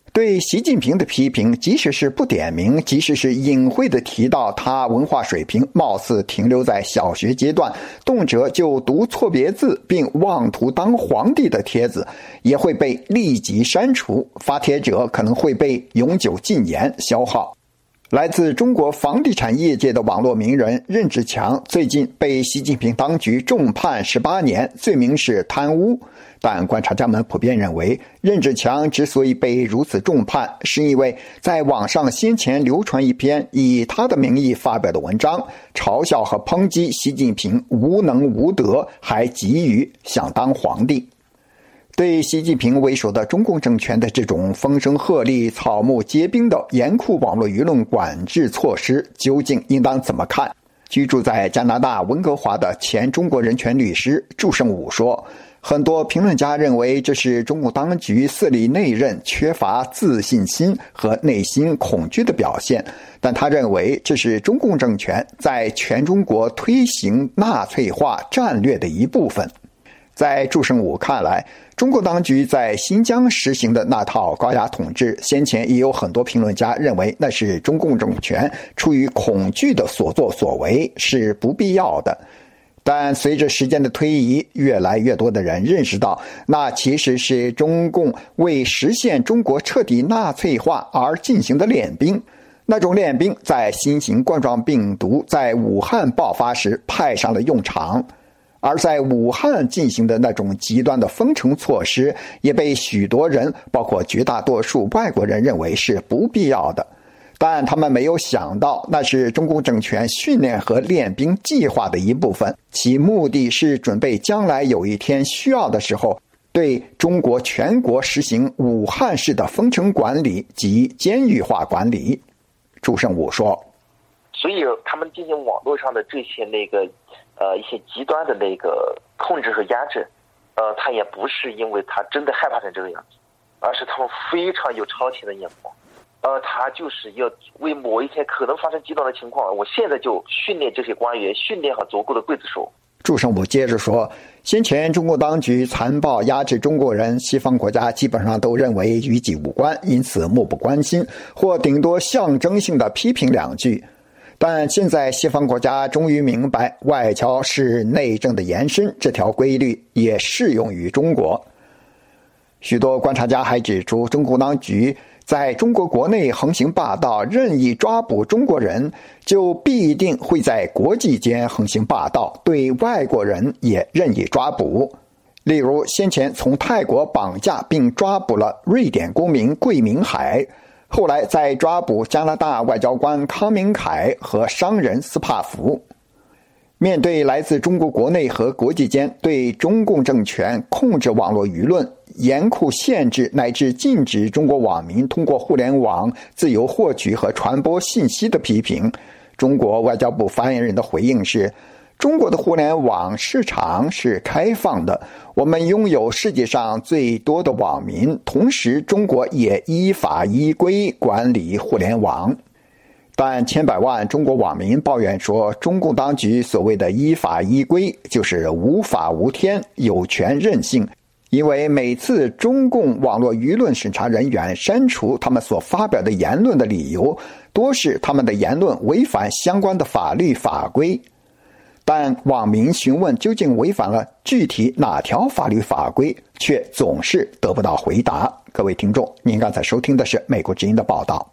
对习近平的批评，即使是不点名，即使是隐晦地提到他文化水平貌似停留在小学阶段，动辄就读错别字并妄图当皇帝的帖子，也会被立即删除，发帖者可能会被永久禁言消耗。来自中国房地产业界的网络名人任志强最近被习近平当局重判18年，罪名是贪污。但观察家们普遍认为，任志强之所以被如此重判，是因为在网上先前流传一篇以他的名义发表的文章，嘲笑和抨击习近平无能无德，还急于想当皇帝。对习近平为首的中共政权的这种风声鹤唳、草木皆兵的严酷网络舆论管制措施，究竟应当怎么看？居住在加拿大温哥华的前中国人权律师祝胜武说，很多评论家认为这是中共当局肆意内任、缺乏自信心和内心恐惧的表现，但他认为这是中共政权在全中国推行纳粹化战略的一部分。在祝胜武看来，中国当局在新疆实行的那套高压统治，先前也有很多评论家认为那是中共政权出于恐惧的所作所为，是不必要的。但随着时间的推移，越来越多的人认识到，那其实是中共为实现中国彻底纳粹化而进行的练兵。那种练兵在新型冠状病毒在武汉爆发时派上了用场。而在武汉进行的那种极端的封城措施，也被许多人，包括绝大多数外国人认为是不必要的。但他们没有想到，那是中共政权训练和练兵计划的一部分，其目的是准备将来有一天需要的时候，对中国全国实行武汉式的封城管理及监狱化管理。祝胜武说， 所以他们进行网络上的这些一些极端的控制和压制，他也不是因为他真的害怕成这个样子，而是他们非常有超前的眼光，他就是要为某一天可能发生极端的情况，我现在就训练这些官员，训练好足够的刽子手。 祝胜武接着说，先前中国当局残暴压制中国人，西方国家基本上都认为与己无关，因此漠不关心，或顶多象征性的批评两句。但现在西方国家终于明白，外交是内政的延伸，这条规律也适用于中国。许多观察家还指出，中共当局在中国国内横行霸道，任意抓捕中国人，就必定会在国际间横行霸道，对外国人也任意抓捕。例如，先前从泰国绑架并抓捕了瑞典公民桂明海，后来再抓捕加拿大外交官康明凯和商人斯帕福。面对来自中国国内和国际间对中共政权控制网络舆论、严酷限制乃至禁止中国网民通过互联网自由获取和传播信息的批评，中国外交部发言人的回应是，中国的互联网市场是开放的，我们拥有世界上最多的网民，同时中国也依法依规管理互联网。但千百万中国网民抱怨说，中共当局所谓的依法依规就是无法无天，有权任性，因为每次中共网络舆论审查人员删除他们所发表的言论的理由，多是他们的言论违反相关的法律法规。但网民询问究竟违反了具体哪条法律法规，却总是得不到回答。各位听众，您刚才收听的是美国之音的报道。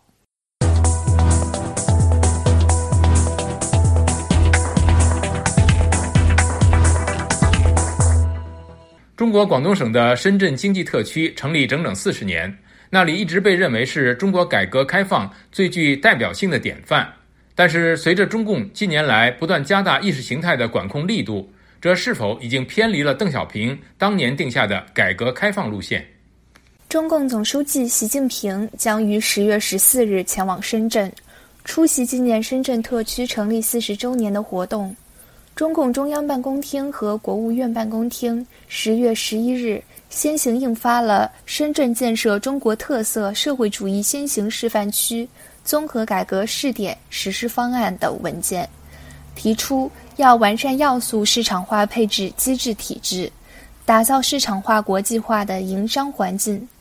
中国广东省的深圳经济特区成立整整40年，那里一直被认为是中国改革开放最具代表性的典范。但是随着中共近年来不断加大意识形态的管控力度，这是否已经偏离了邓小平当年定下的改革开放路线？ 中共总书记习近平将于10月14日前往深圳，出席纪念深圳特区成立40周年的活动。中共中央办公厅和国务院办公厅10月11日先行印发了《深圳建设中国特色社会主义先行示范区综合改革试点实施方案》的文件，提出要完善要素市场化配置机制体制，打造市场化国际化的营商环境。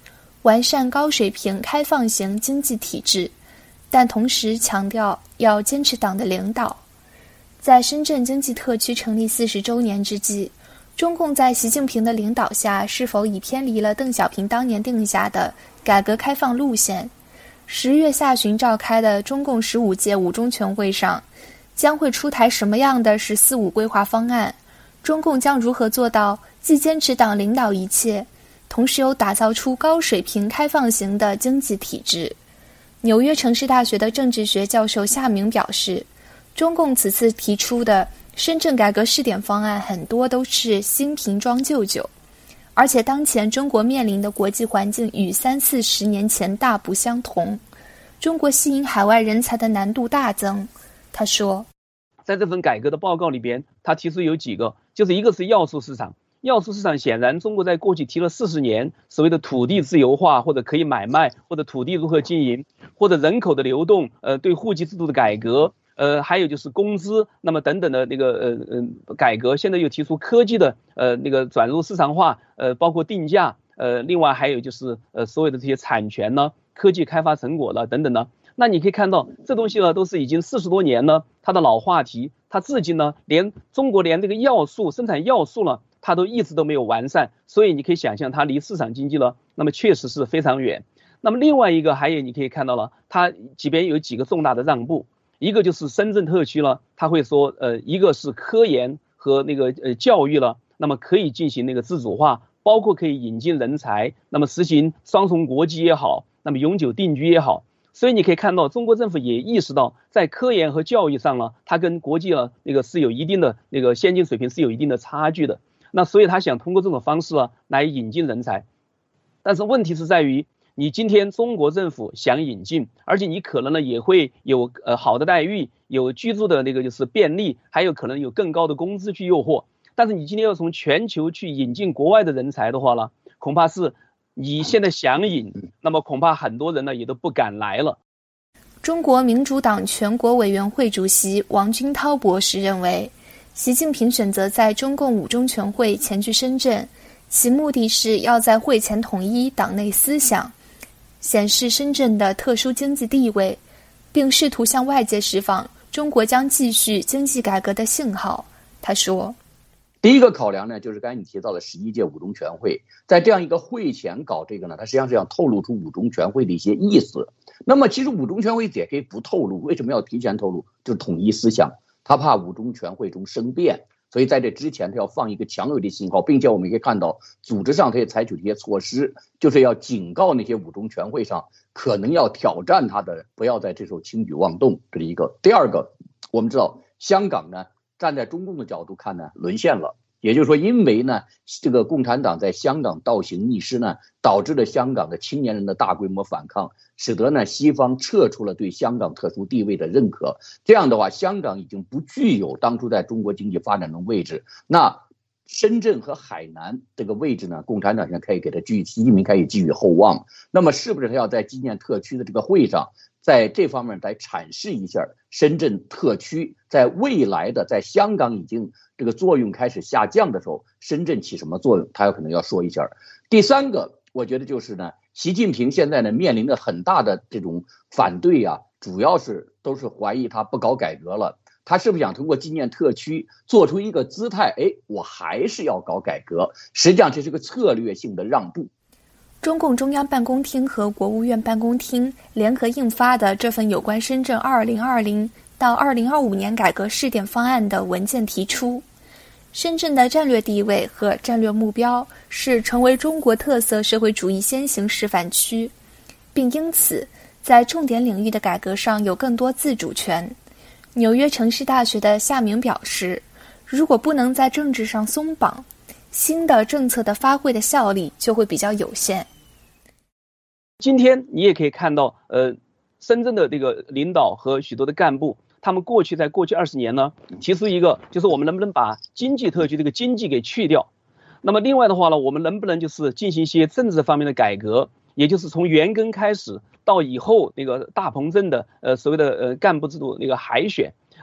完善高水平开放型经济体制，但同时强调要坚持党的领导。在深圳经济特区成立40周年之际，中共在习近平的领导下是否已偏离了邓小平当年定下的改革开放路线？10月下旬召开的中共15届五中全会上，将会出台什么样的“十四五”规划方案？中共将如何做到既坚持党领导一切，同时又打造出高水平开放型的经济体制？纽约城市大学的政治学教授夏明表示，中共此次提出的深圳改革试点方案很多都是新瓶装旧酒，而且当前中国面临的国际环境与30-40年前大不相同，中国吸引海外人才的难度大增。他说， 在这份改革的报告里边，他提出有几个，就是一个是要素市场。要素市场显然中国在过去提了40年所谓的土地自由化，或者可以买卖，或者土地如何经营，或者人口的流动，对户籍制度的改革，还有就是工资，那么等等的那个改革。现在又提出科技的那个转入市场化，包括定价，另外还有就是所有的这些产权呢，科技开发成果了等等呢。那你可以看到这东西呢都是已经40多年呢，它的老话题，它至今呢中国连这个要素生产要素呢，它都一直都没有完善，所以你可以想象它离市场经济呢，那么确实是非常远。那么另外一个还有你可以看到了，它这边有几个重大的让步，一个就是深圳特区呢，他会说一个是科研和那个教育了，那么可以进行那个自主化，包括可以引进人才，那么实行双重国籍也好，那么永久定居也好。所以你可以看到中国政府也意识到在科研和教育上呢，它跟国际呢那个是有一定的那个先进水平是有一定的差距的。那所以他想通过这种方式呢来引进人才。但是问题是在于，你今天中国政府想引进，而且你可能呢也会有好的待遇，有居住的那个就是便利，还有可能有更高的工资去诱惑。但是你今天要从全球去引进国外的人才的话呢，恐怕是你现在想引，那么恐怕很多人呢也都不敢来了。 中国民主党全国委员会主席王军涛博士认为，习近平选择在中共五中全会前去深圳，其目的是要在会前统一党内思想，显示深圳的特殊经济地位，并试图向外界释放中国将继续经济改革的信号。他说， 第一个考量呢，就是刚才你提到的11届五中全会，在这样一个会前搞这个呢，它实际上是要透露出五中全会的一些意思。那么其实五中全会也可以不透露，为什么要提前透露？就是统一思想，他怕五中全会中生变，所以在这之前他要放一个强有力信号，并且我们可以看到组织上他也采取了一些措施，就是要警告那些五中全会上可能要挑战他的，不要在这时候轻举妄动，这是一个。第二个，我们知道香港呢，站在中共的角度看呢，沦陷了。也就是说，因为呢，这个共产党在香港倒行逆施呢，导致了香港的青年人的大规模反抗，使得呢西方撤出了对香港特殊地位的认可。这样的话，香港已经不具有当初在中国经济发展的位置。那深圳和海南这个位置呢，共产党现在可以给他习近平可以寄予厚望。那么是不是他要在纪念特区的这个会上，在这方面来阐释一下深圳特区在未来的在香港已经这个作用开始下降的时候，深圳起什么作用，他有可能要说一下。第三个，我觉得就是呢，习近平现在呢面临着很大的这种反对啊，主要是都是怀疑他不搞改革了。他是不是想通过纪念特区做出一个姿态？我还是要搞改革。实际上这是个策略性的让步。 中共中央办公厅和国务院办公厅联合印发的这份有关深圳2020到2025年改革试点方案的文件提出，深圳的战略地位和战略目标是成为中国特色社会主义先行示范区，并因此在重点领域的改革上有更多自主权。纽约城市大学的夏明表示，如果不能在政治上松绑，新的政策的发挥的效力就会比较有限。 今天你也可以看到深圳的这个领导和许多的干部，他们在过去20年呢，提出一个就是我们能不能把经济特区这个经济给去掉。那么另外的话呢，我们能不能就是进行一些政治方面的改革，也就是从原根开始到以后那个大鹏镇的所谓的干部制度那个海选，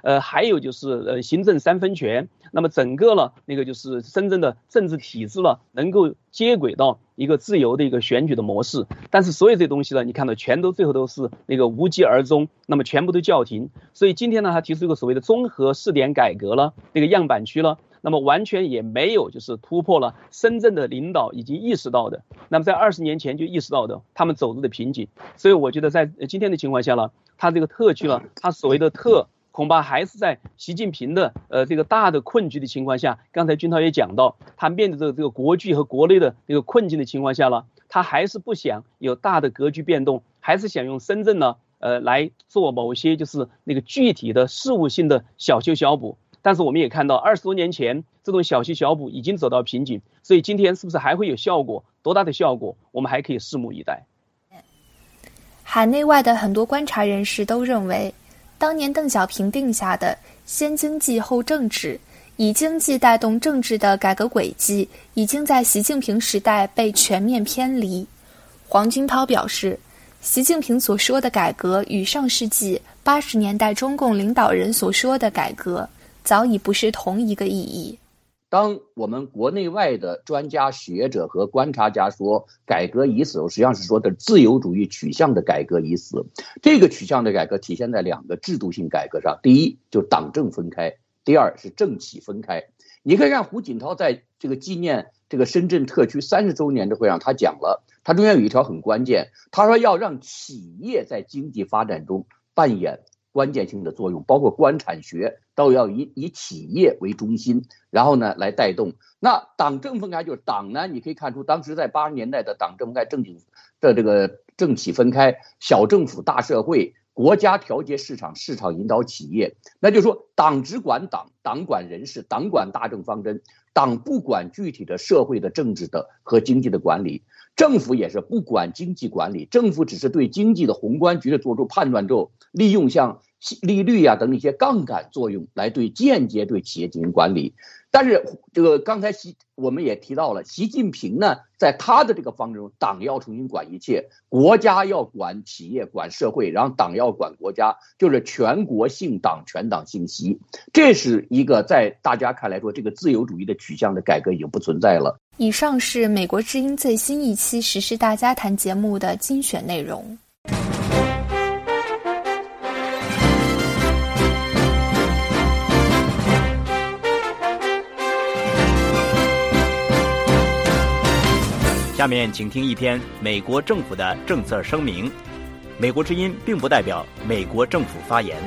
还有就是行政三分权，那么整个呢那个就是深圳的政治体制呢能够接轨到一个自由的一个选举的模式，但是所有这些东西呢，你看到全都最后都是那个无疾而终，那么全部都叫停。所以今天呢，他提出一个所谓的综合试点改革了，那个样板区了，那么完全也没有就是突破了深圳的领导已经意识到的，那么在20年前就意识到的他们走入的瓶颈。所以我觉得在今天的情况下呢，他这个特区呢，他所谓的特恐怕还是在习近平的这个大的困局的情况下，刚才军涛也讲到，他面对这个国际和国内的这个困境的情况下呢，他还是不想有大的格局变动，还是想用深圳呢来做某些就是那个具体的事务性的小修小补。但是我们也看到20多年前这种小修小补已经走到瓶颈，所以今天是不是还会有效果，多大的效果，我们还可以拭目以待。 海内外的很多观察人士都认为，当年邓小平定下的先经济后政治，以经济带动政治的改革轨迹，已经在习近平时代被全面偏离。黄军涛表示，习近平所说的改革与上世纪80年代中共领导人所说的改革早已不是同一个意义。 当我们国内外的专家学者和观察家说改革已死，实际上是说的自由主义取向的改革已死。这个取向的改革体现在2个制度性改革上，第一就党政分开，第二是政企分开。你可以看胡锦涛在这个纪念这个深圳特区30周年的会上，他讲了，他中间有一条很关键，他说要让企业在经济发展中扮演关键性的作用，包括官产学都要以企业为中心，然后呢来带动。那党政分开就是党呢，你可以看出当时在80年代的党政分开，政企分开，小政府大社会，国家调节市场，市场引导企业。那就是说党只管党，党管人事，党管大政方针，党不管具体的社会的政治的和经济的管理。政府也是不管经济管理，政府只是对经济的宏观局势做出判断之后，利用像利率啊等一些杠杆作用来间接对企业进行管理。但是这个刚才我们也提到了，习近平呢在他的这个方针中，党要重新管一切，国家要管企业管社会，然后党要管国家，就是全国性党全党姓习。这是一个在大家看来说这个自由主义的取向的改革已经不存在了。 以上是美国之音最新一期时事大家谈节目的精选内容。 下面请听一篇美国政府的政策声明。美国之音并不代表美国政府发言。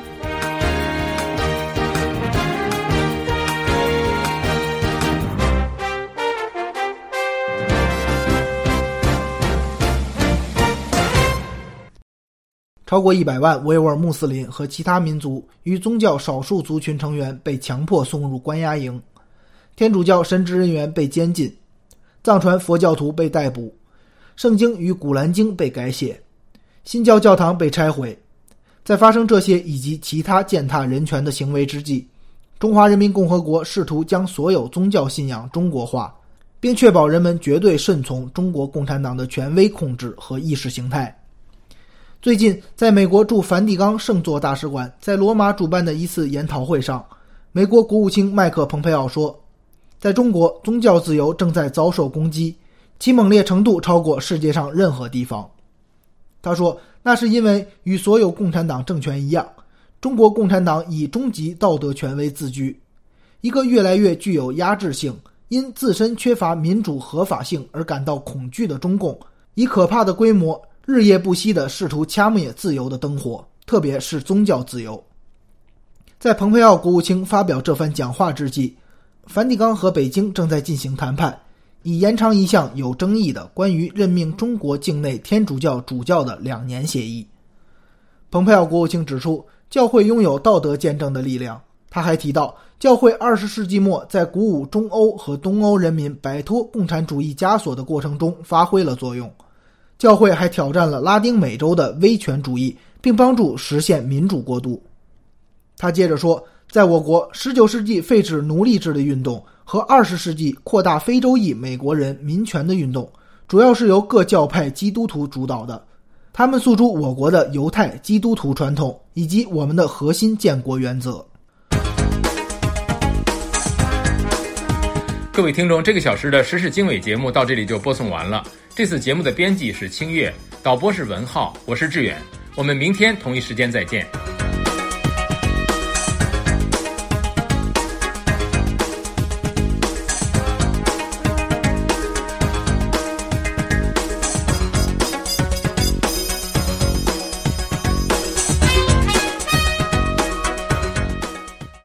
超过100万维吾尔穆斯林和其他民族与宗教少数族群成员被强迫送入关押营，天主教神职人员被监禁，藏传佛教徒被逮捕，圣经与古兰经被改写，新教教堂被拆毁。在发生这些以及其他践踏人权的行为之际，中华人民共和国试图将所有宗教信仰中国化，并确保人们绝对顺从中国共产党的权威控制和意识形态。最近，在美国驻梵蒂冈圣座大使馆在罗马主办的一次研讨会上，美国国务卿麦克·蓬佩奥说，在中国，宗教自由正在遭受攻击，其猛烈程度超过世界上任何地方。他说，那是因为与所有共产党政权一样，中国共产党以终极道德权威自居，一个越来越具有压制性，因自身缺乏民主合法性而感到恐惧的中共，以可怕的规模日夜不息地试图掐灭自由的灯火，特别是宗教自由。在蓬佩奥国务卿发表这番讲话之际，梵蒂冈和北京正在进行谈判，以延长一项有争议的关于任命中国境内天主教主教的2年协议。蓬佩奥国务卿指出，教会拥有道德见证的力量。他还提到，教会20世纪末在鼓舞中欧和东欧人民摆脱共产主义枷锁的过程中发挥了作用。教会还挑战了拉丁美洲的威权主义，并帮助实现民主过渡。他接着说，在我国19世纪废止奴隶制的运动和20世纪扩大非洲裔美国人民权的运动，主要是由各教派基督徒主导的。他们诉诸我国的犹太基督徒传统以及我们的核心建国原则。 各位听众，这个小时的时事经纬节目到这里就播送完了。这次节目的编辑是清月，导播是文浩，我是志远。我们明天同一时间再见。